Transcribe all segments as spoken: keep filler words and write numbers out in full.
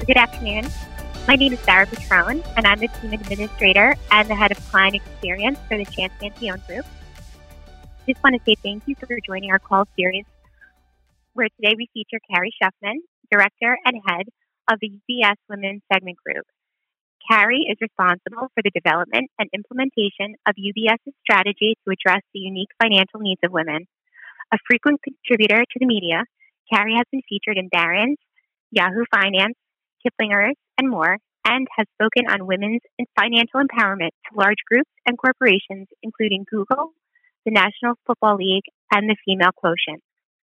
Good afternoon. My name is Sarah Petrone, and I'm the team administrator and the head of client experience for the Chance Mantione Group. Just want to say thank you for joining our call series, where today we feature Carrie Shuffman, director and head of the U B S Women's Segment Group. Carrie is responsible for the development and implementation of UBS's strategy to address the unique financial needs of women. A frequent contributor to the media, Carrie has been featured in Barron's, Yahoo Finance, Kiplinger's, and more, and has spoken on women's financial empowerment to large groups and corporations, including Google, the National Football League, and the Female Quotient.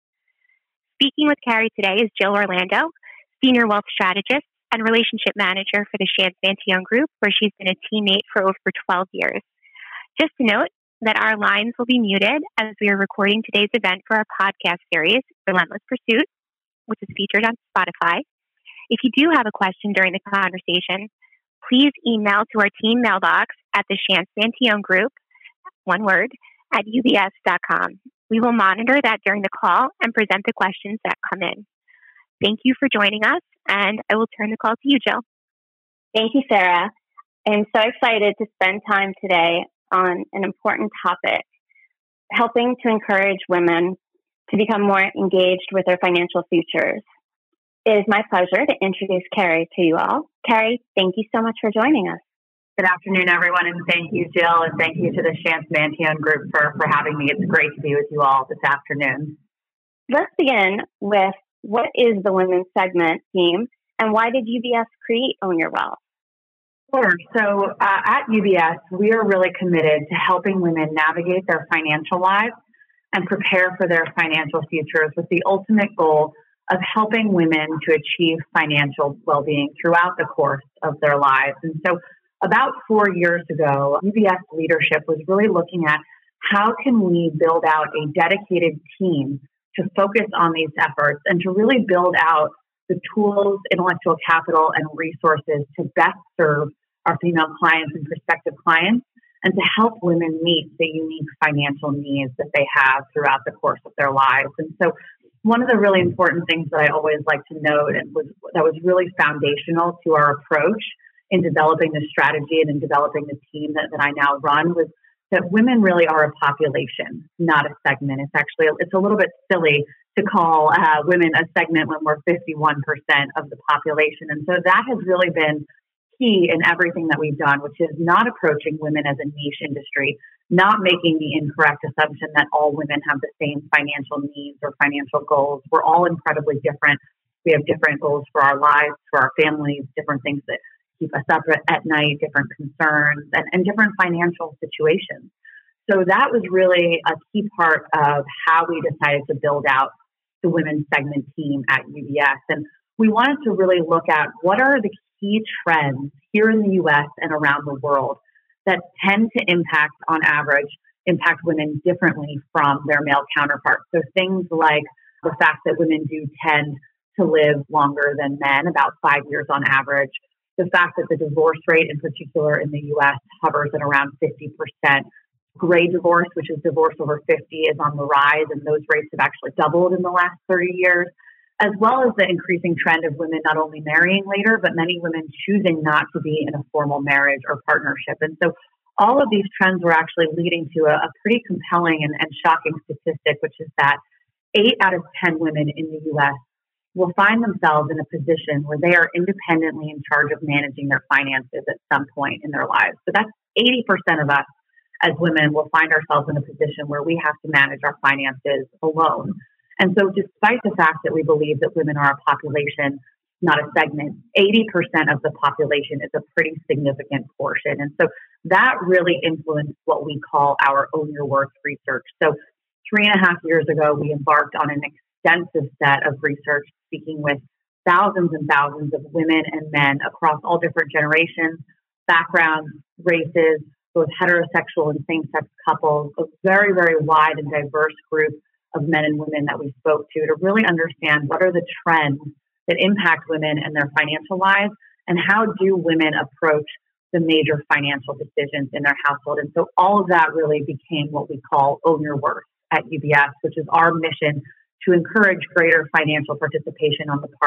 Speaking with Carrie today is Jill Orlando, Senior Wealth Strategist and Relationship Manager for the Chance Mantione Group, where she's been a teammate for over twelve years. Just to note that our lines will be muted as we are recording today's event for our podcast series, Relentless Pursuit, which is featured on Spotify. If you do have a question during the conversation, please email to our team mailbox at the Chance Mantione Group, one word, at U B S dot com. We will monitor that during the call and present the questions that come in. Thank you for joining us, and I will turn the call to you, Jill. Thank you, Sarah. I'm so excited to spend time today on an important topic, helping to encourage women to become more engaged with their financial futures. It is my pleasure to introduce Carrie to you all. Carrie, thank you so much for joining us. Good afternoon, everyone, and thank you, Jill, and thank you to the Chance Mantione Group for, for having me. It's great to be with you all this afternoon. Let's begin with what is the Women's Segment team, and why did U B S create Own Your Wealth? Sure. So uh, at U B S, we are really committed to helping women navigate their financial lives and prepare for their financial futures with the ultimate goal of helping women to achieve financial well-being throughout the course of their lives. And so about four years ago, U B S leadership was really looking at how can we build out a dedicated team to focus on these efforts and to really build out the tools, intellectual capital, and resources to best serve our female clients and prospective clients, and to help women meet the unique financial needs that they have throughout the course of their lives. And so one of the really important things that I always like to note, and was, that was really foundational to our approach in developing the strategy and in developing the team that, that I now run, was that women really are a population, not a segment. It's actually, it's a little bit silly to call uh, women a segment when we're fifty-one percent of the population. And so that has really been key in everything that we've done, which is not approaching women as a niche industry, not making the incorrect assumption that all women have the same financial needs or financial goals. We're all incredibly different. We have different goals for our lives, for our families, different things that keep us up at night, different concerns, and, and different financial situations. So that was really a key part of how we decided to build out the Women's Segment team at U B S. And we wanted to really look at what are the key trends here in the U S and around the world that tend to impact, on average, impact women differently from their male counterparts. So things like the fact that women do tend to live longer than men, about five years on average. The fact that the divorce rate in particular in the U S hovers at around fifty percent. Gray divorce, which is divorce over fifty, is on the rise, and those rates have actually doubled in the last thirty years, as well as the increasing trend of women not only marrying later, but many women choosing not to be in a formal marriage or partnership. And so all of these trends were actually leading to a, a pretty compelling and, and shocking statistic, which is that eight out of ten women in the U S will find themselves in a position where they are independently in charge of managing their finances at some point in their lives. So that's eighty percent of us as women will find ourselves in a position where we have to manage our finances alone. And so despite the fact that we believe that women are a population, not a segment, eighty percent of the population is a pretty significant portion. And so that really influenced what we call our Own Your Worth research. So three and a half years ago, we embarked on an extensive set of research speaking with thousands and thousands of women and men across all different generations, backgrounds, races, both heterosexual and same-sex couples, a very, very wide and diverse group of men and women that we spoke to to really understand what are the trends that impact women and their financial lives, and how do women approach the major financial decisions in their household. And so all of that really became what we call Own Your Worth at U B S, which is our mission to encourage greater financial participation on the part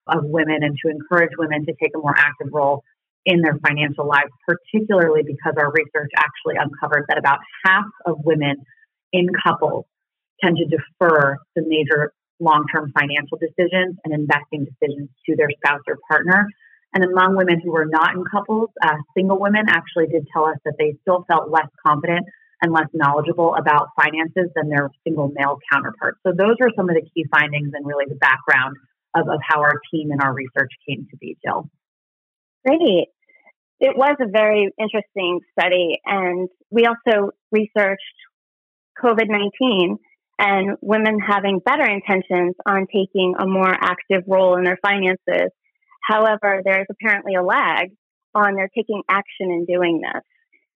of women and to encourage women to take a more active role in their financial lives, particularly because our research actually uncovered that about half of women in couples tend to defer the major long-term financial decisions and investing decisions to their spouse or partner. And among women who were not in couples, uh, single women actually did tell us that they still felt less confident and less knowledgeable about finances than their single male counterparts. So those are some of the key findings and really the background of, of how our team and our research came to be, Jill. Great. It was a very interesting study, and we also researched COVID nineteen and women having better intentions on taking a more active role in their finances. However, there's apparently a lag on their taking action in doing this.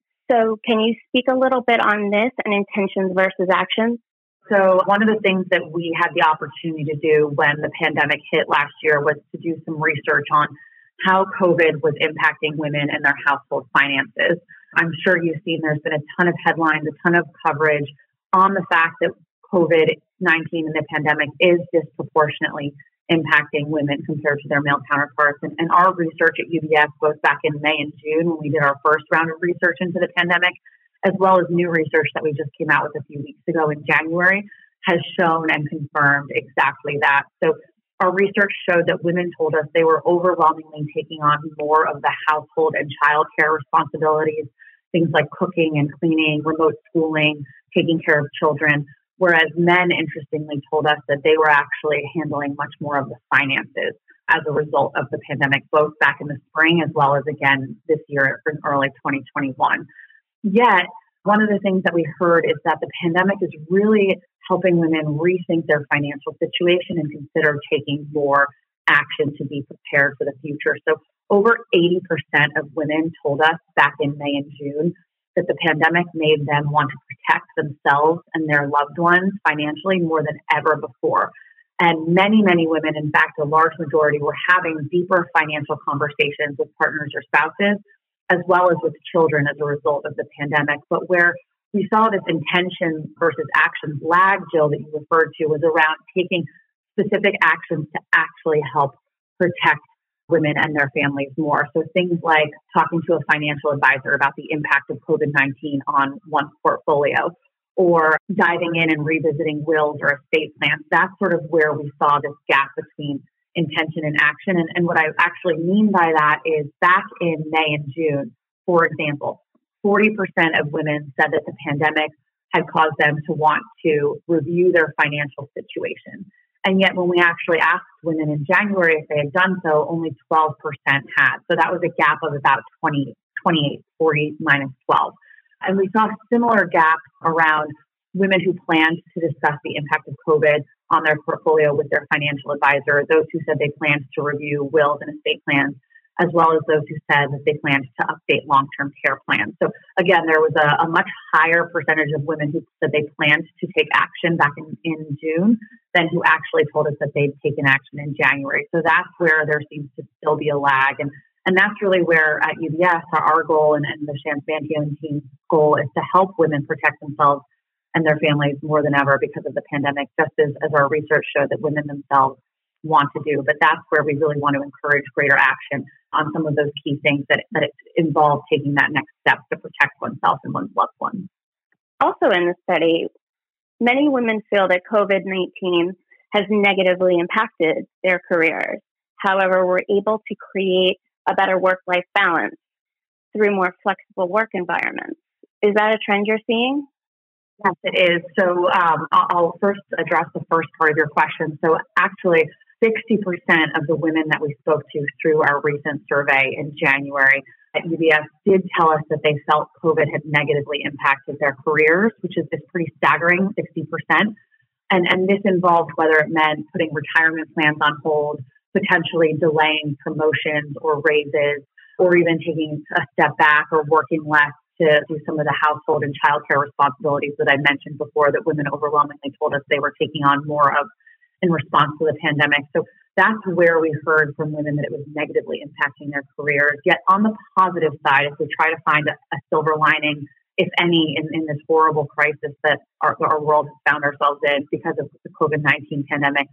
So can you speak a little bit on this and intentions versus actions? So one of the things that we had the opportunity to do when the pandemic hit last year was to do some research on how COVID was impacting women and their household finances. I'm sure you've seen there's been a ton of headlines, a ton of coverage on the fact that COVID nineteen and the pandemic is disproportionately impacting women compared to their male counterparts. And, and our research at U B S, both back in May and June when we did our first round of research into the pandemic, as well as new research that we just came out with a few weeks ago in January, has shown and confirmed exactly that. So our research showed that women told us they were overwhelmingly taking on more of the household and childcare responsibilities, things like cooking and cleaning, remote schooling, taking care of children, whereas men, interestingly, told us that they were actually handling much more of the finances as a result of the pandemic, both back in the spring as well as again this year in early twenty twenty-one. Yet, one of the things that we heard is that the pandemic is really helping women rethink their financial situation and consider taking more action to be prepared for the future. So over eighty percent of women told us back in May and June that the pandemic made them want to protect themselves and their loved ones financially more than ever before. And many, many women, in fact, a large majority, were having deeper financial conversations with partners or spouses, as well as with children as a result of the pandemic. But where we saw this intention versus action lag, Jill, that you referred to, was around taking specific actions to actually help protect women and their families more. So things like talking to a financial advisor about the impact of COVID nineteen on one's portfolio, or diving in and revisiting wills or estate plans. That's sort of where we saw this gap between intention and action. And, and what I actually mean by that is back in May and June, for example, forty percent of women said that the pandemic had caused them to want to review their financial situation. And yet when we actually asked women in January if they had done so, only twelve percent had. So that was a gap of about twenty, twenty-eight, forty minus twelve. And we saw similar gaps around women who planned to discuss the impact of COVID on their portfolio with their financial advisor, those who said they planned to review wills and estate plans, as well as those who said that they planned to update long-term care plans. So again, there was a, a much higher percentage of women who said they planned to take action back in, in June than who actually told us that they'd taken action in January. So that's where there seems to still be a lag. And, and that's really where at U B S, our goal and, and the Shands Bantian team's goal is to help women protect themselves and their families more than ever because of the pandemic, just as, as our research showed that women themselves want to do. But that's where we really want to encourage greater action on some of those key things that, that it involve taking that next step to protect oneself and one's loved ones. Also in the study, many women feel that COVID nineteen has negatively impacted their careers. However, we're able to create a better work-life balance through more flexible work environments. Is that a trend you're seeing? Yes, it is. So um, I'll first address the first part of your question. So actually, sixty percent of the women that we spoke to through our recent survey in January at U B S did tell us that they felt COVID had negatively impacted their careers, which is, is pretty staggering, sixty percent. And, and this involved whether it meant putting retirement plans on hold, potentially delaying promotions or raises, or even taking a step back or working less to do some of the household and childcare responsibilities that I mentioned before that women overwhelmingly told us they were taking on more of in response to the pandemic. So that's where we heard from women that it was negatively impacting their careers. Yet on the positive side, if we try to find a, a silver lining, if any, in, in this horrible crisis that our, our world has found ourselves in because of the COVID nineteen pandemic,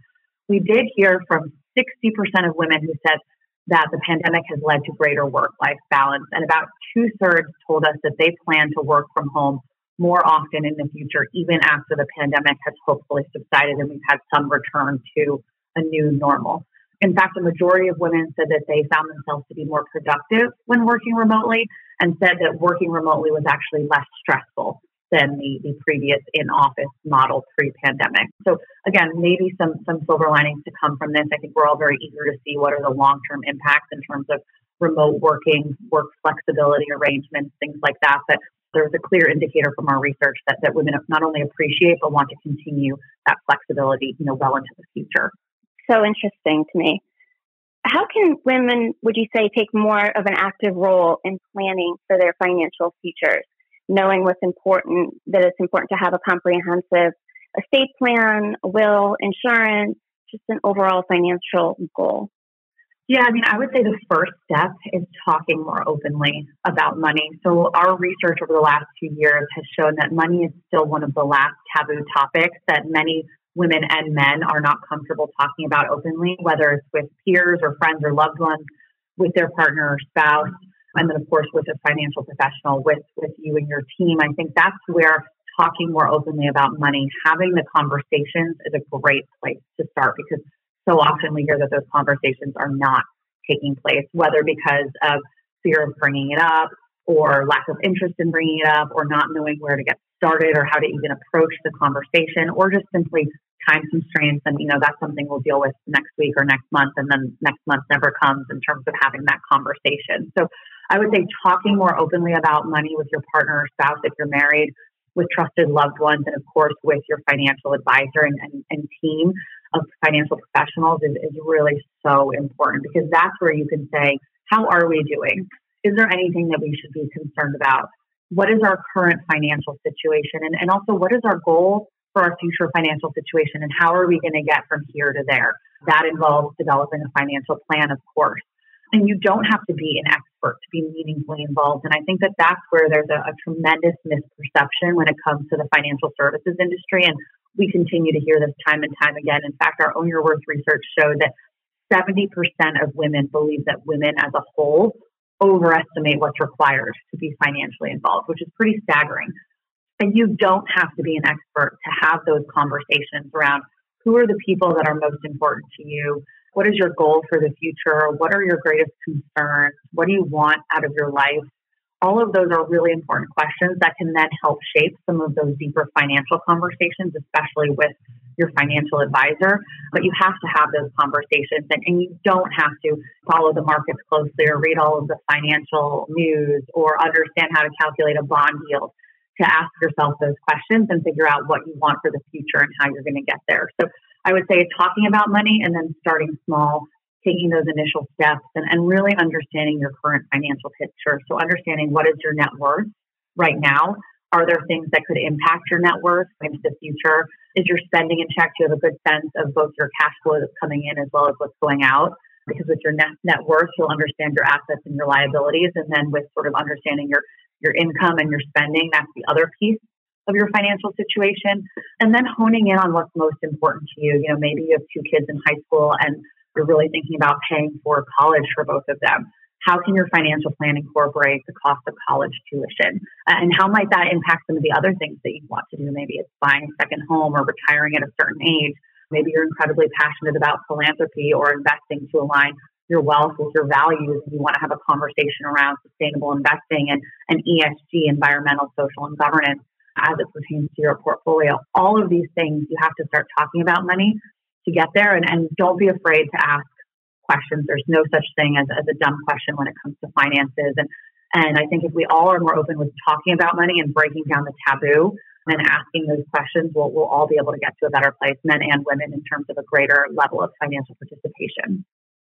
we did hear from sixty percent of women who said that the pandemic has led to greater work-life balance. And about two-thirds told us that they plan to work from home more often in the future, even after the pandemic has hopefully subsided and we've had some return to a new normal. In fact, the majority of women said that they found themselves to be more productive when working remotely and said that working remotely was actually less stressful than the, the previous in-office model pre-pandemic. So again, maybe some, some silver linings to come from this. I think we're all very eager to see what are the long-term impacts in terms of remote working, work flexibility arrangements, things like that. But there's a clear indicator from our research that, that women not only appreciate, but want to continue that flexibility, you know, well into the future. So interesting to me. How can women, would you say, take more of an active role in planning for their financial futures, knowing what's important, that it's important to have a comprehensive estate plan, a will, insurance, just an overall financial goal? Yeah, I mean, I would say the first step is talking more openly about money. So our research over the last two years has shown that money is still one of the last taboo topics that many women and men are not comfortable talking about openly, whether it's with peers or friends or loved ones, with their partner or spouse, and then, of course, with a financial professional, with, with you and your team. I think that's where talking more openly about money, having the conversations is a great place to start, because so often we hear that those conversations are not taking place, whether because of fear of bringing it up or lack of interest in bringing it up or not knowing where to get started or how to even approach the conversation, or just simply time constraints. And, you know, that's something we'll deal with next week or next month. And then next month never comes in terms of having that conversation. So I would say talking more openly about money with your partner or spouse, if you're married, with trusted loved ones, and of course with your financial advisor and, and, and team of financial professionals is, is really so important, because that's where you can say, how are we doing? Is there anything that we should be concerned about? What is our current financial situation? And, and also, what is our goal for our future financial situation? And how are we going to get from here to there? That involves developing a financial plan, of course. And you don't have to be an expert to be meaningfully involved. And I think that that's where there's a, a tremendous misperception when it comes to the financial services industry. And we continue to hear this time and time again. In fact, our Own Your Worth research showed that seventy percent of women believe that women as a whole overestimate what's required to be financially involved, which is pretty staggering. And you don't have to be an expert to have those conversations around who are the people that are most important to you. What is your goal for the future? What are your greatest concerns? What do you want out of your life? All of those are really important questions that can then help shape some of those deeper financial conversations, especially with your financial advisor. But you have to have those conversations, and, and you don't have to follow the markets closely or read all of the financial news or understand how to calculate a bond yield to ask yourself those questions and figure out what you want for the future and how you're going to get there. So I would say talking about money and then starting small, taking those initial steps and, and really understanding your current financial picture. So understanding what is your net worth right now. Are there things that could impact your net worth into the future? Is your spending in check? Do you have a good sense of both your cash flow that's coming in as well as what's going out? Because with your net, net worth, you'll understand your assets and your liabilities. And then with sort of understanding your, your income and your spending, that's the other piece of your financial situation. And then honing in on what's most important to you. You know, maybe you have two kids in high school and you're really thinking about paying for college for both of them. How can your financial plan incorporate the cost of college tuition? And how might that impact some of the other things that you want to do? Maybe it's buying a second home or retiring at a certain age. Maybe you're incredibly passionate about philanthropy or investing to align your wealth with your values. And you want to have a conversation around sustainable investing and, and E S G, environmental, social, and governance, as it pertains to your portfolio. All of these things, you have to start talking about money to get there. And, and don't be afraid to ask questions. There's no such thing as, as a dumb question when it comes to finances. And, and I think if we all are more open with talking about money and breaking down the taboo and asking those questions, we'll, we'll all be able to get to a better place, men and women, in terms of a greater level of financial participation.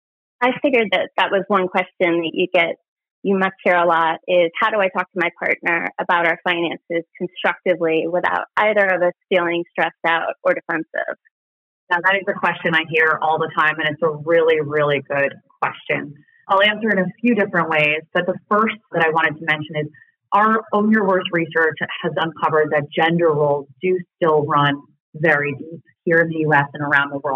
I figured that that was one question that you get, you must hear a lot, is how do I talk to my partner about our finances constructively without either of us feeling stressed out or defensive? Now, that is a question I hear all the time, and it's a really, really good question. I'll answer it in a few different ways, but the first that I wanted to mention is our Own Your Worth research has uncovered that gender roles do still run very deep here in the U S and around the world. This is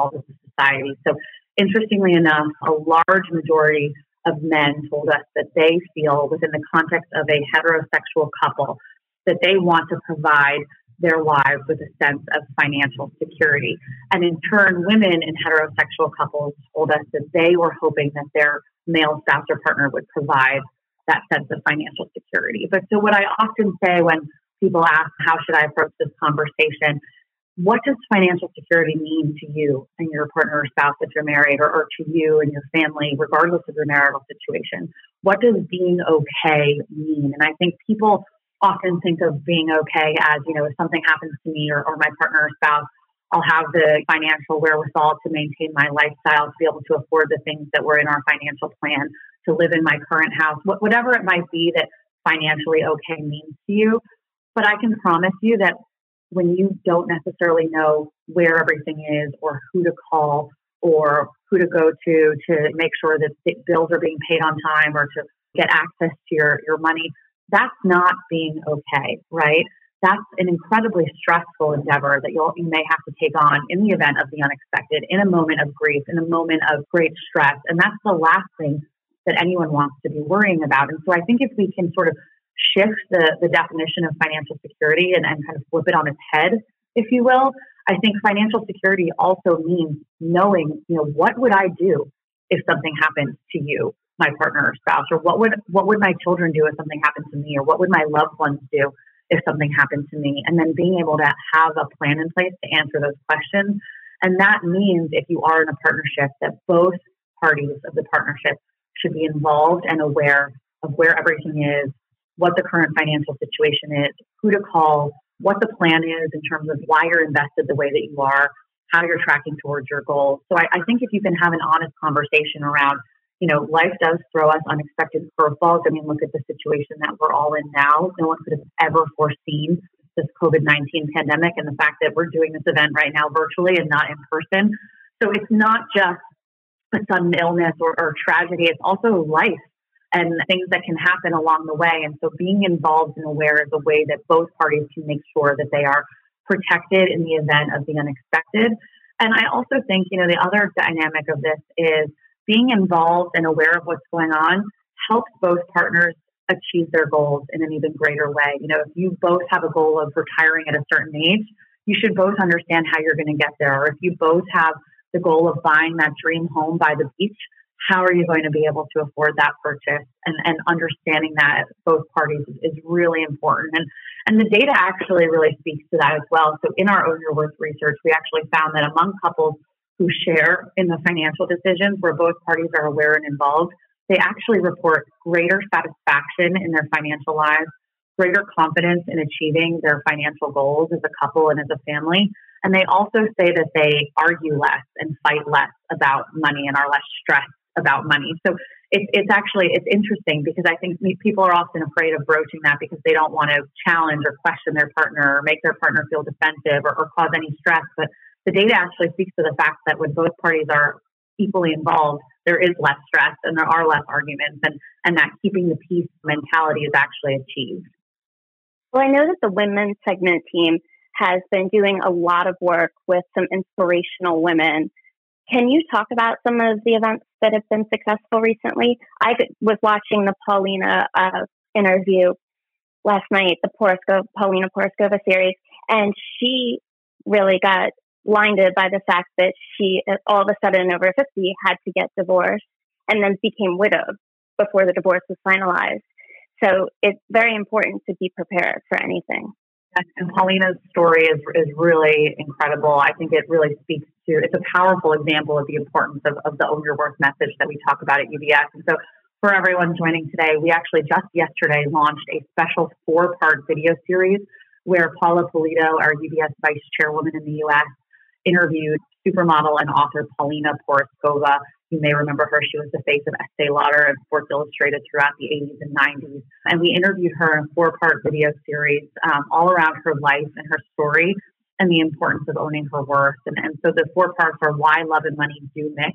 society. So interestingly enough, a large majority of men told us that they feel within the context of a heterosexual couple that they want to provide their wives with a sense of financial security. And in turn, women in heterosexual couples told us that they were hoping that their male spouse or partner would provide that sense of financial security. But so what I often say when people ask, how should I approach this conversation? What does financial security mean to you and your partner or spouse if you're married, or, or to you and your family, regardless of your marital situation? What does being okay mean? And I think people often think of being okay as, you know, if something happens to me or, or my partner or spouse, I'll have the financial wherewithal to maintain my lifestyle, to be able to afford the things that were in our financial plan, to live in my current house, whatever it might be that financially okay means to you. But I can promise you that when you don't necessarily know where everything is or who to call or who to go to to make sure that bills are being paid on time or to get access to your, your money, that's not being okay, right? That's an incredibly stressful endeavor that you'll, you may have to take on in the event of the unexpected, in a moment of grief, in a moment of great stress. And that's the last thing that anyone wants to be worrying about. And so I think if we can sort of shift the, the definition of financial security and, and kind of flip it on its head, if you will, I think financial security also means knowing, you know, what would I do if something happens to you, my partner or spouse, or what would what would my children do if something happened to me, or what would my loved ones do if something happened to me? And then being able to have a plan in place to answer those questions. And that means if you are in a partnership, that both parties of the partnership should be involved and aware of where everything is, what the current financial situation is, who to call, what the plan is in terms of why you're invested the way that you are, how you're tracking towards your goals. So I, I think if you can have an honest conversation around, you know, life does throw us unexpected curveballs. I mean, look at the situation that we're all in now. No one could have ever foreseen this COVID nineteen pandemic and the fact that we're doing this event right now virtually and not in person. So it's not just a sudden illness or, or tragedy. It's also life and things that can happen along the way. And so being involved and aware is a way that both parties can make sure that they are protected in the event of the unexpected. And I also think, you know, the other dynamic of this is being involved and aware of what's going on helps both partners achieve their goals in an even greater way. You know, if you both have a goal of retiring at a certain age, you should both understand how you're going to get there. Or if you both have the goal of buying that dream home by the beach, how are you going to be able to afford that purchase? And, and understanding that both parties is really important. And, and the data actually really speaks to that as well. So in our Own Your Worth research, we actually found that among couples who share in the financial decisions where both parties are aware and involved, they actually report greater satisfaction in their financial lives, greater confidence in achieving their financial goals as a couple and as a family. And they also say that they argue less and fight less about money and are less stressed about money. So it's it's actually, it's interesting because I think people are often afraid of broaching that because they don't want to challenge or question their partner or make their partner feel defensive or, or cause any stress. But the data actually speaks to the fact that when both parties are equally involved, there is less stress and there are less arguments, and, and that keeping the peace mentality is actually achieved. Well, I know that the women's segment team has been doing a lot of work with some inspirational women. Can you talk about some of the events that have been successful recently? I was watching the Paulina uh, interview last night, the Poroskova, Paulina Poroskova series, and she really got blinded by the fact that she, all of a sudden, over fifty, had to get divorced and then became widowed before the divorce was finalized. So it's very important to be prepared for anything. And Paulina's story is is really incredible. I think it really speaks to, it's a powerful example of the importance of, of the Own Your Worth message that we talk about at U B S. And so for everyone joining today, we actually just yesterday launched a special four-part video series where Paula Pulido, our U B S vice chairwoman in the U S, interviewed supermodel and author Paulina Poroskova. You may remember her. She was the face of Estee Lauder and Sports Illustrated throughout the eighties and nineties. And we interviewed her in a four-part video series um, all around her life and her story and the importance of owning her worth. And, and so the four parts are why love and money do mix,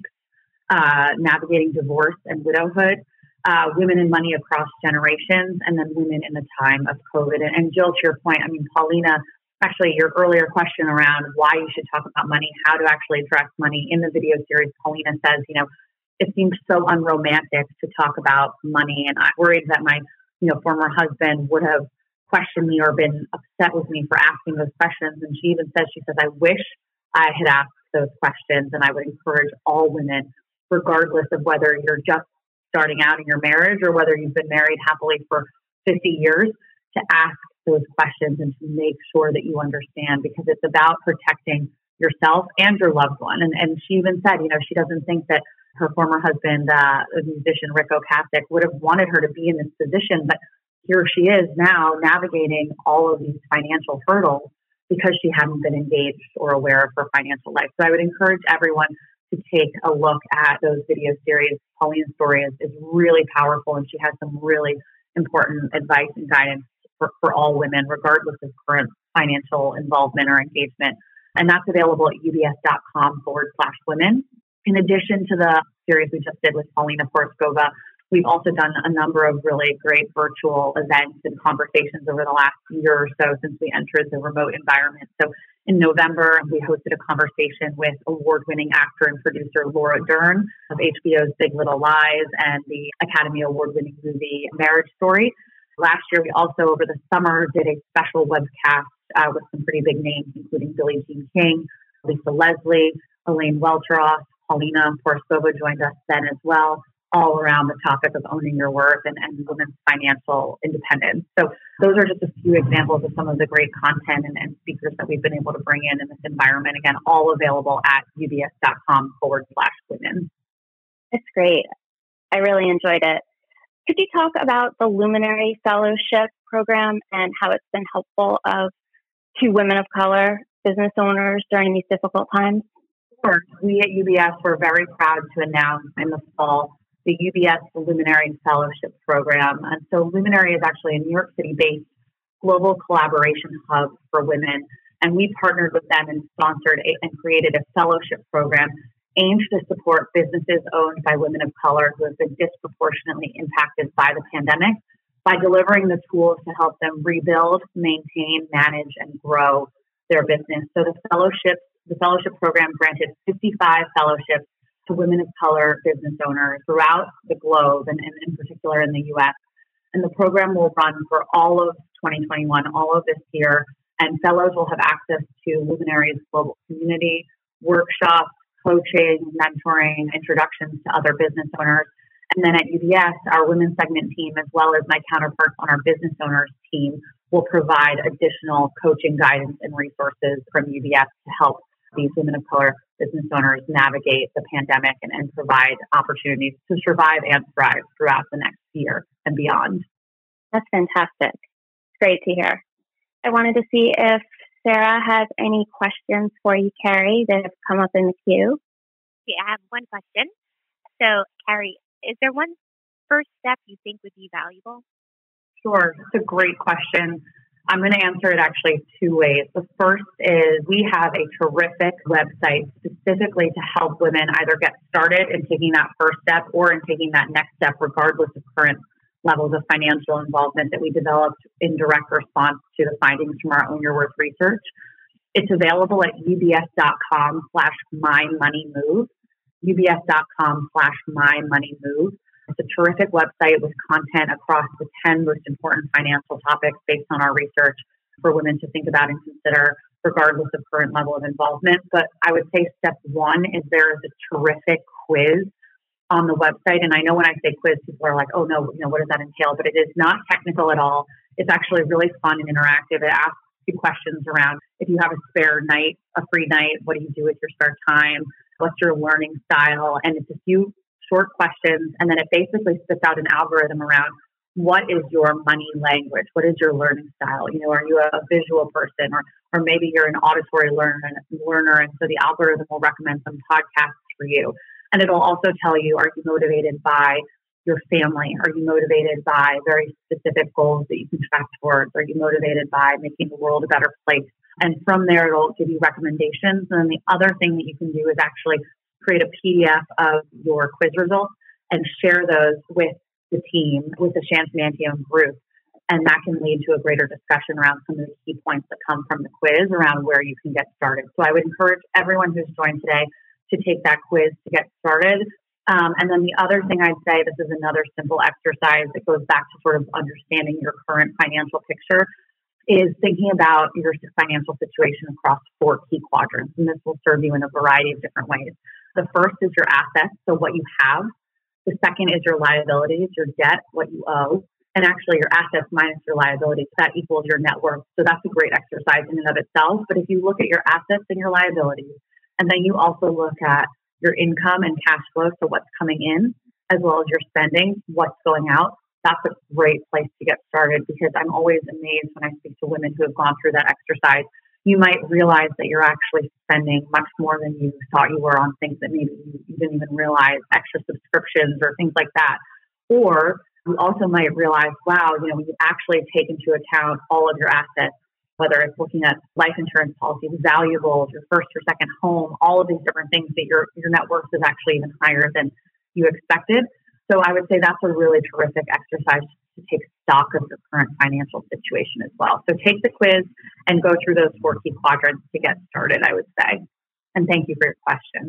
uh, navigating divorce and widowhood, uh, women and money across generations, and then women in the time of COVID. And, and Jill, to your point, I mean, Paulina actually your earlier question around why you should talk about money, how to actually address money in the video series, Paulina says, you know, it seems so unromantic to talk about money. And I'm worried that my, you know, former husband would have questioned me or been upset with me for asking those questions. And she even says, she says, I wish I had asked those questions. And I would encourage all women, regardless of whether you're just starting out in your marriage or whether you've been married happily for fifty years, to ask those questions and to make sure that you understand, because it's about protecting yourself and your loved one. And, and she even said, you know, she doesn't think that her former husband, uh, the musician Rick Ocasek, would have wanted her to be in this position, but here she is now navigating all of these financial hurdles because she hadn't been engaged or aware of her financial life. So I would encourage everyone to take a look at those video series. Paulina's story is, is really powerful, and she has some really important advice and guidance for, for all women, regardless of current financial involvement or engagement. And that's available at ubs.com forward slash women. In addition to the series we just did with Paulina Porizkova, we've also done a number of really great virtual events and conversations over the last year or so since we entered the remote environment. So in November, we hosted a conversation with award-winning actor and producer Laura Dern of H B O's Big Little Lies and the Academy Award-winning movie Marriage Story. Last year, we also, over the summer, did a special webcast uh, with some pretty big names, including Billie Jean King, Lisa Leslie, Elaine Welteroth, Paulina Porizkova joined us then as well, all around the topic of owning your worth and, and women's financial independence. So those are just a few examples of some of the great content and, and speakers that we've been able to bring in in this environment. Again, all available at ubs.com forward slash women. That's great. I really enjoyed it. Could you talk about the Luminary Fellowship program and how it's been helpful of to women of color business owners during these difficult times? Sure. We at U B S were very proud to announce in the fall the U B S Luminary Fellowship Program. And so Luminary is actually a New York City-based global collaboration hub for women. And we partnered with them and sponsored a, and created a fellowship program aimed to support businesses owned by women of color who have been disproportionately impacted by the pandemic by delivering the tools to help them rebuild, maintain, manage, and grow their business. So the fellowship, the fellowship program granted fifty-five fellowships to women of color business owners throughout the globe, and, and in particular in the U S. And the program will run for all of twenty twenty-one, all of this year, and fellows will have access to Luminary's global community, workshops, coaching, mentoring, introductions to other business owners. And then at U B S, our women's segment team, as well as my counterparts on our business owners team, will provide additional coaching guidance and resources from U B S to help these women of color business owners navigate the pandemic and, and provide opportunities to survive and thrive throughout the next year and beyond. That's fantastic. It's great to hear. I wanted to see if Sarah has any questions for you, Carrie, that have come up in the queue. Okay, I have one question. So, Carrie, is there one first step you think would be valuable? Sure. It's a great question. I'm going to answer it actually two ways. The first is we have a terrific website specifically to help women either get started in taking that first step or in taking that next step, regardless of current levels of financial involvement, that we developed in direct response to the findings from our Own Your Worth research. It's available at ubs.com slash my money move, ubs.com slash my money move. It's a terrific website with content across the ten most important financial topics based on our research for women to think about and consider, regardless of current level of involvement. But I would say step one is there is a terrific quiz on the website. And I know when I say quiz, people are like, oh no, you know, what does that entail? But it is not technical at all. It's actually really fun and interactive. It asks you questions around if you have a spare night, a free night, what do you do with your spare time? What's your learning style? And it's a few short questions. And then it basically spits out an algorithm around what is your money language? What is your learning style? You know, are you a visual person, or or maybe you're an auditory learner, learner, and so the algorithm will recommend some podcasts for you. And it'll also tell you, are you motivated by your family? Are you motivated by very specific goals that you can track towards? Are you motivated by making the world a better place? And from there, it'll give you recommendations. And then the other thing that you can do is actually create a P D F of your quiz results and share those with the team, with the Chance Mantion group. And that can lead to a greater discussion around some of the key points that come from the quiz around where you can get started. So I would encourage everyone who's joined today to take that quiz to get started. Um, and then the other thing I'd say, this is another simple exercise that goes back to sort of understanding your current financial picture, is thinking about your financial situation across four key quadrants. And this will serve you in a variety of different ways. The first is your assets, so what you have. The second is your liabilities, your debt, what you owe. And actually your assets minus your liabilities, that equals your net worth. So that's a great exercise in and of itself. But if you look at your assets and your liabilities, and then you also look at your income and cash flow, so what's coming in, as well as your spending, what's going out, that's a great place to get started, because I'm always amazed when I speak to women who have gone through that exercise. You might realize that you're actually spending much more than you thought you were on things that maybe you didn't even realize, extra subscriptions or things like that. Or you also might realize, wow, you know, you actually take into account all of your assets, whether it's looking at life insurance policies, valuables, your first or second home, all of these different things, that your, your net worth is actually even higher than you expected. So I would say that's a really terrific exercise to take stock of your current financial situation as well. So take the quiz and go through those four key quadrants to get started, I would say. And thank you for your question.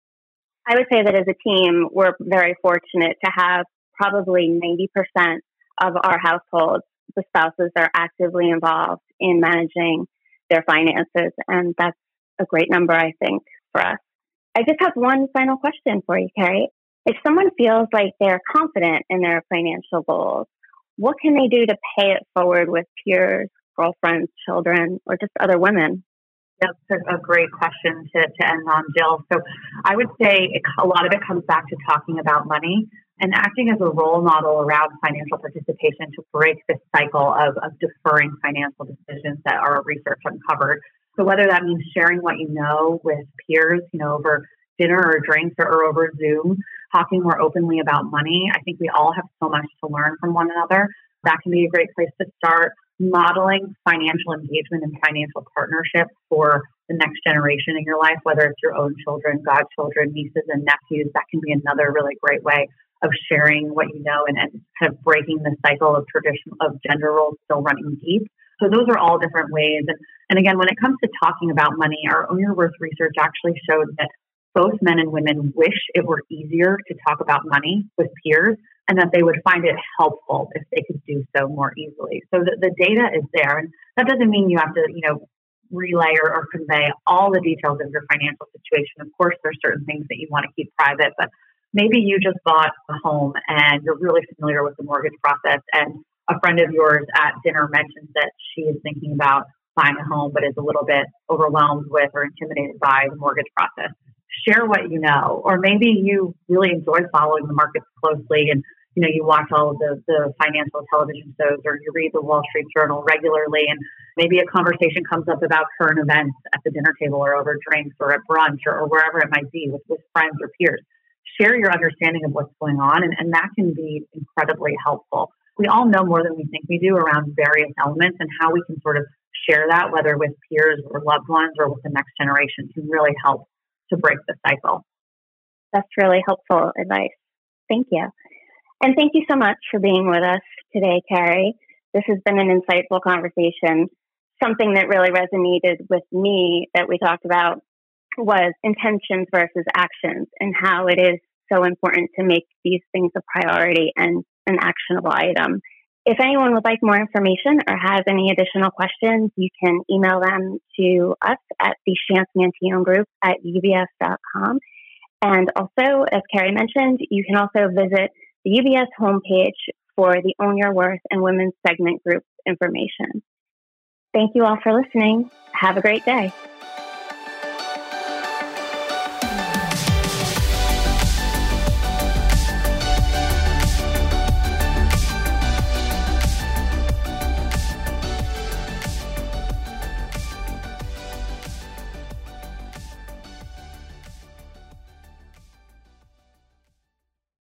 I would say that as a team, we're very fortunate to have probably ninety percent of our households, the spouses are actively involved in managing their finances. And that's a great number, I think, for us. I just have one final question for you, Carrie. If someone feels like they're confident in their financial goals, what can they do to pay it forward with peers, girlfriends, children, or just other women? That's a great question to, to end on, Jill. So I would say it, a lot of it comes back to talking about money and acting as a role model around financial participation to break this cycle of, of deferring financial decisions that our research uncovered. So whether that means sharing what you know with peers, you know, over dinner or drinks or, or over Zoom, talking more openly about money. I think we all have so much to learn from one another. That can be a great place to start. Modeling financial engagement and financial partnership for the next generation in your life, whether it's your own children, godchildren, nieces and nephews, that can be another really great way of sharing what you know and, and kind of breaking the cycle of tradition of gender roles still running deep. So those are all different ways. And, and again, when it comes to talking about money, our Own Your Worth research actually showed that both men and women wish it were easier to talk about money with peers, and that they would find it helpful if they could do so more easily. So the, the data is there. And that doesn't mean you have to, you know, relay or, or convey all the details of your financial situation. Of course, there's certain things that you want to keep private, but maybe you just bought a home and you're really familiar with the mortgage process, and a friend of yours at dinner mentions that she is thinking about buying a home, but is a little bit overwhelmed with or intimidated by the mortgage process. Share what you know, or maybe you really enjoy following the markets closely and, you know, you watch all of the, the financial television shows, or you read the Wall Street Journal regularly, and maybe a conversation comes up about current events at the dinner table or over drinks or at brunch or, or wherever it might be with, with friends or peers. Share your understanding of what's going on, and, and that can be incredibly helpful. We all know more than we think we do around various elements, and how we can sort of share that, whether with peers or loved ones or with the next generation, can really help to break the cycle. That's really helpful advice. Thank you. And thank you so much for being with us today, Carrie. This has been an insightful conversation. Something that really resonated with me that we talked about was intentions versus actions, and how it is so important to make these things a priority and an actionable item. If anyone would like more information or has any additional questions, you can email them to us at the Chance-Mantion Group at U B S dot com. And also, as Carrie mentioned, you can also visit the U B S homepage for the Own Your Worth and Women's Segment Group information. Thank you all for listening. Have a great day.